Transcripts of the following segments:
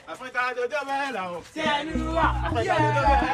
Africa de demain là-haut. C'est nous. Africa de demain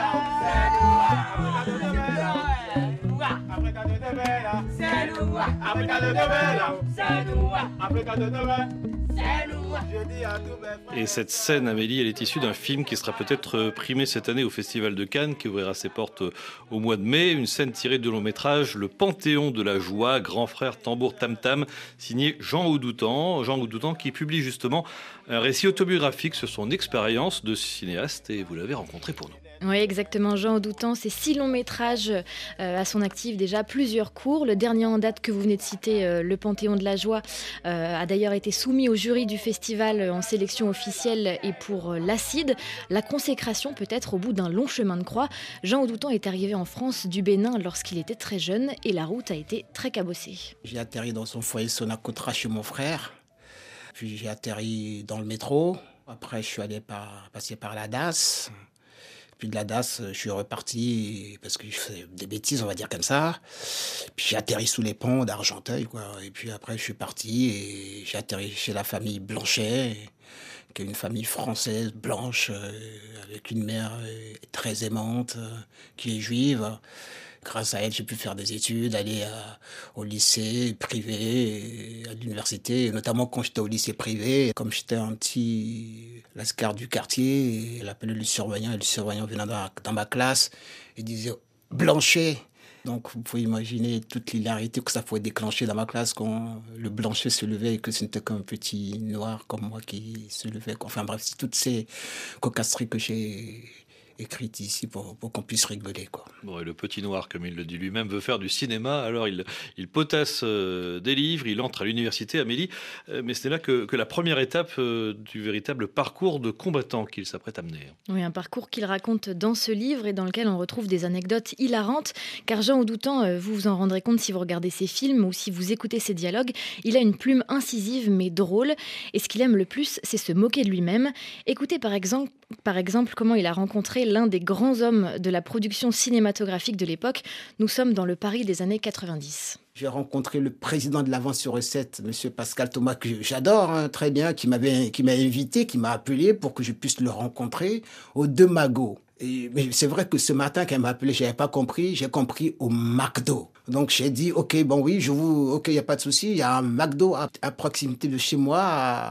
là. C'est nous. Africa de demain là-haut. C'est nous. Africa de demain. C'est nous. Je dis à tous mes frères. Et cette scène, Amélie, elle est issue d'un film qui sera peut-être primé cette année au Festival de Cannes, qui ouvrira ses portes au mois de mai. Une scène tirée de long métrage, Le Panthéon de la joie, Grand frère tambour tam tam, signé Jean Oudoutan. Jean Oudoutan qui publie justement un récit autobiographique sur son expérience de cinéaste, et vous l'avez rencontré pour nous. Oui, exactement. Jean Oudoutan, c'est 6 longs métrages à son actif, déjà plusieurs courts. Le dernier en date que vous venez de citer, Le Panthéon de la joie, a d'ailleurs été soumis au jury du festival en sélection officielle et pour l'Acide. La consécration peut-être au bout d'un long chemin de croix. Jean Oudoutan est arrivé en France du Bénin lorsqu'il était très jeune et la route a été très cabossée. J'ai atterri dans son foyer Sonacotra chez mon frère. Puis j'ai atterri dans le métro. Après, je suis allé passer par la DAS. Puis de la DAS, je suis reparti parce que je faisais des bêtises, on va dire comme ça. Puis j'ai atterri sous les ponts d'Argenteuil, quoi. Et puis après, je suis parti et j'ai atterri chez la famille Blanchet, qui est une famille française blanche, avec une mère très aimante, qui est juive. Grâce à elle, j'ai pu faire des études, aller au lycée privé, à l'université, et notamment quand j'étais au lycée privé. Comme j'étais un petit lascar du quartier, elle appelait le surveillant, et le surveillant venait dans ma classe et disait « Blanchet ». Donc vous pouvez imaginer toute l'hilarité que ça pouvait déclencher dans ma classe quand le Blanchet se levait et que ce n'était qu'un petit noir comme moi qui se levait. Enfin bref, c'est toutes ces cocasseries que j'ai écrite ici pour qu'on puisse rigoler, quoi. Bon, et le petit noir, comme il le dit lui-même, veut faire du cinéma. Alors il potasse des livres, il entre à l'université, Amélie. Mais c'est là que la première étape du véritable parcours de combattant qu'il s'apprête à mener. Oui, un parcours qu'il raconte dans ce livre et dans lequel on retrouve des anecdotes hilarantes. Car Jean Oudoutan, vous vous en rendrez compte si vous regardez ses films ou si vous écoutez ses dialogues, il a une plume incisive mais drôle. Et ce qu'il aime le plus, c'est se moquer de lui-même. Écoutez par exemple comment il a rencontré l'un des grands hommes de la production cinématographique de l'époque. Nous sommes dans le Paris des années 90. J'ai rencontré le président de l'Avance sur Recette, M. Pascal Thomas, que j'adore très bien, qui m'a invité, qui m'a appelé pour que je puisse le rencontrer au Deux Magots. Mais c'est vrai que ce matin, quand elle m'a appelé, je n'avais pas compris, j'ai compris au McDo. Donc j'ai dit, ok, bon oui, il n'y a pas de souci, il y a un McDo à proximité de chez moi,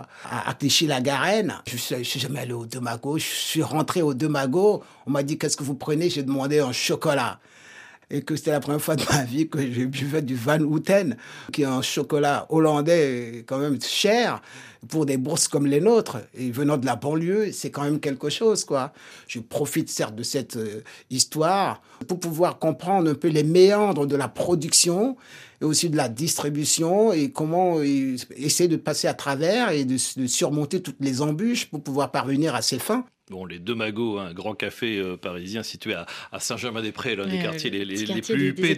à Clichy-la-Garenne. Je suis jamais allé au Deux Magots, je suis rentré au Deux Magots, on m'a dit, qu'est-ce que vous prenez? J'ai demandé un chocolat. Et que c'était la première fois de ma vie que je buvais du Van Houten, qui est un chocolat hollandais quand même cher pour des bourses comme les nôtres. Et venant de la banlieue, c'est quand même quelque chose, quoi. Je profite certes de cette histoire pour pouvoir comprendre un peu les méandres de la production et aussi de la distribution et comment essayer de passer à travers et de surmonter toutes les embûches pour pouvoir parvenir à ses fins. Bon, les Deux Magots, un grand café parisien situé à Saint-Germain-des-Prés, l'un des quartiers les plus huppés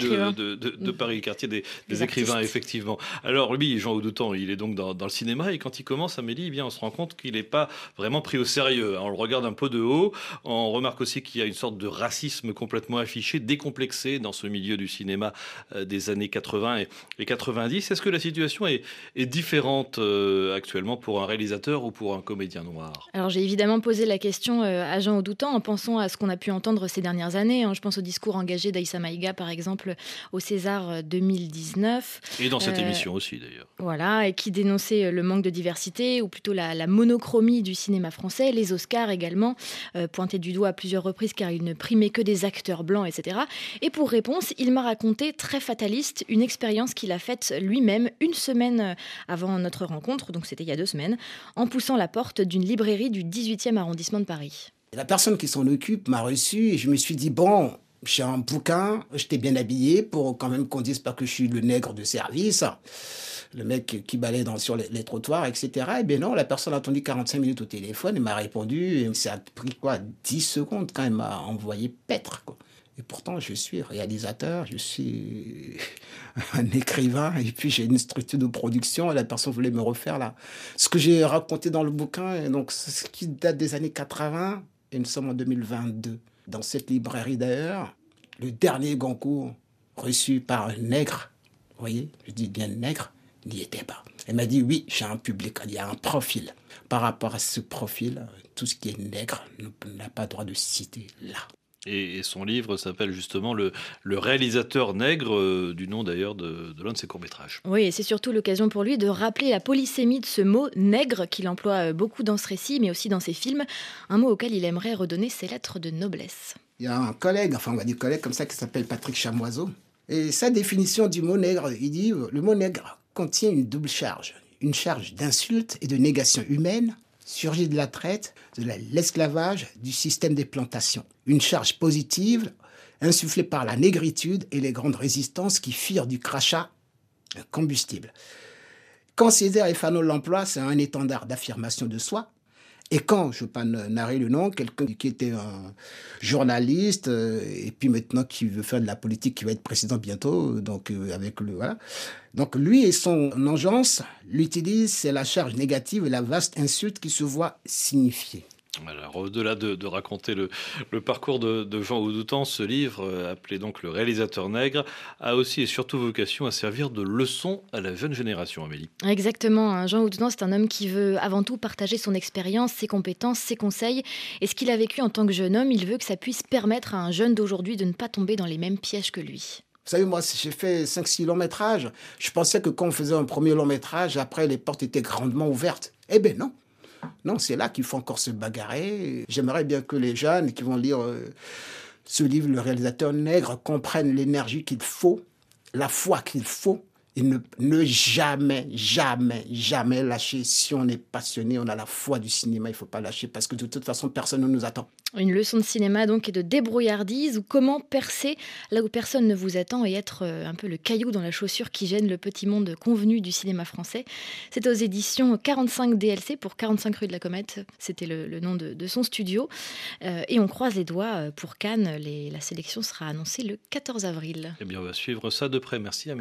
de Paris, le quartier des écrivains, effectivement. Alors lui, Jean Oudoutan, il est donc dans le cinéma, et quand il commence, Amélie, eh bien, on se rend compte qu'il n'est pas vraiment pris au sérieux. On le regarde un peu de haut, on remarque aussi qu'il y a une sorte de racisme complètement affiché, décomplexé dans ce milieu du cinéma des années 80 et 90. Est-ce que la situation est différente actuellement pour un réalisateur ou pour un comédien noir? Alors j'ai évidemment posé la question à Jean Oudoutan en pensant à ce qu'on a pu entendre ces dernières années. Je pense au discours engagé d'Aïssa Maïga, par exemple, au César 2019. Et dans cette émission aussi, d'ailleurs. Voilà, et qui dénonçait le manque de diversité, ou plutôt la monochromie du cinéma français, les Oscars également, pointés du doigt à plusieurs reprises car ils ne primaient que des acteurs blancs, etc. Et pour réponse, il m'a raconté, très fataliste, une expérience qu'il a faite lui-même une semaine avant notre rencontre, donc c'était il y a 2 semaines, en poussant la porte d'une librairie du 18e arrondissement de Paris. La personne qui s'en occupe m'a reçu et je me suis dit, bon, j'ai un bouquin, j'étais bien habillé pour quand même qu'on dise pas que je suis le nègre de service, le mec qui balaye sur les trottoirs, etc. Et bien non, la personne a attendu 45 minutes au téléphone et m'a répondu. Et ça a pris 10 secondes quand elle m'a envoyé paître, quoi. Et pourtant, je suis réalisateur, je suis un écrivain, et puis j'ai une structure de production, et la personne voulait me refaire là. Ce que j'ai raconté dans le bouquin, donc, ce qui date des années 80, et nous sommes en 2022. Dans cette librairie d'ailleurs, le dernier Goncourt reçu par un nègre, vous voyez, je dis bien nègre, n'y était pas. Elle m'a dit, oui, j'ai un public, il y a un profil. Par rapport à ce profil, tout ce qui est nègre n'a pas le droit de citer là. Et son livre s'appelle justement le réalisateur nègre, du nom d'ailleurs de l'un de ses courts-métrages. Oui, et c'est surtout l'occasion pour lui de rappeler la polysémie de ce mot nègre qu'il emploie beaucoup dans ce récit, mais aussi dans ses films, un mot auquel il aimerait redonner ses lettres de noblesse. Il y a un collègue, enfin on va dire collègue comme ça, qui s'appelle Patrick Chamoiseau. Et sa définition du mot nègre, il dit « Le mot nègre contient une double charge. Une charge d'insulte et de négation humaine, surgit de la traite, de l'esclavage, du système des plantations. Une charge positive, insufflée par la négritude et les grandes résistances qui firent du crachat un combustible. Quand Césaire et Fanon l'emploient, c'est un étendard d'affirmation de soi. Et quand, je ne vais pas narrer le nom, quelqu'un qui était un journaliste et puis maintenant qui veut faire de la politique, qui va être président bientôt, donc avec le voilà. Donc lui et son engeance l'utilisent, c'est la charge négative et la vaste insulte qui se voit signifier. Alors, au-delà de raconter le parcours de Jean Oudoutan, ce livre, appelé donc Le réalisateur nègre, a aussi et surtout vocation à servir de leçon à la jeune génération, Amélie. Exactement. Jean Oudoutan, c'est un homme qui veut avant tout partager son expérience, ses compétences, ses conseils. Et ce qu'il a vécu en tant que jeune homme, il veut que ça puisse permettre à un jeune d'aujourd'hui de ne pas tomber dans les mêmes pièges que lui. Vous savez, moi, j'ai fait 5-6 longs métrages. Je pensais que quand on faisait un premier long métrage, après, les portes étaient grandement ouvertes. Eh bien non. Non, c'est là qu'il faut encore se bagarrer. J'aimerais bien que les jeunes qui vont lire ce livre, Le réalisateur nègre, comprennent l'énergie qu'il faut, la foi qu'il faut, et ne jamais, jamais, jamais lâcher. Si on est passionné, on a la foi du cinéma, il ne faut pas lâcher parce que de toute façon, personne ne nous attend. Une leçon de cinéma donc et de débrouillardise ou comment percer là où personne ne vous attend et être un peu le caillou dans la chaussure qui gêne le petit monde convenu du cinéma français. C'est aux éditions 45 DLC pour 45 rue de la Comète. C'était le nom de son studio. Et on croise les doigts pour Cannes. La sélection sera annoncée le 14 avril. Eh bien, on va suivre ça de près. Merci, Amélie.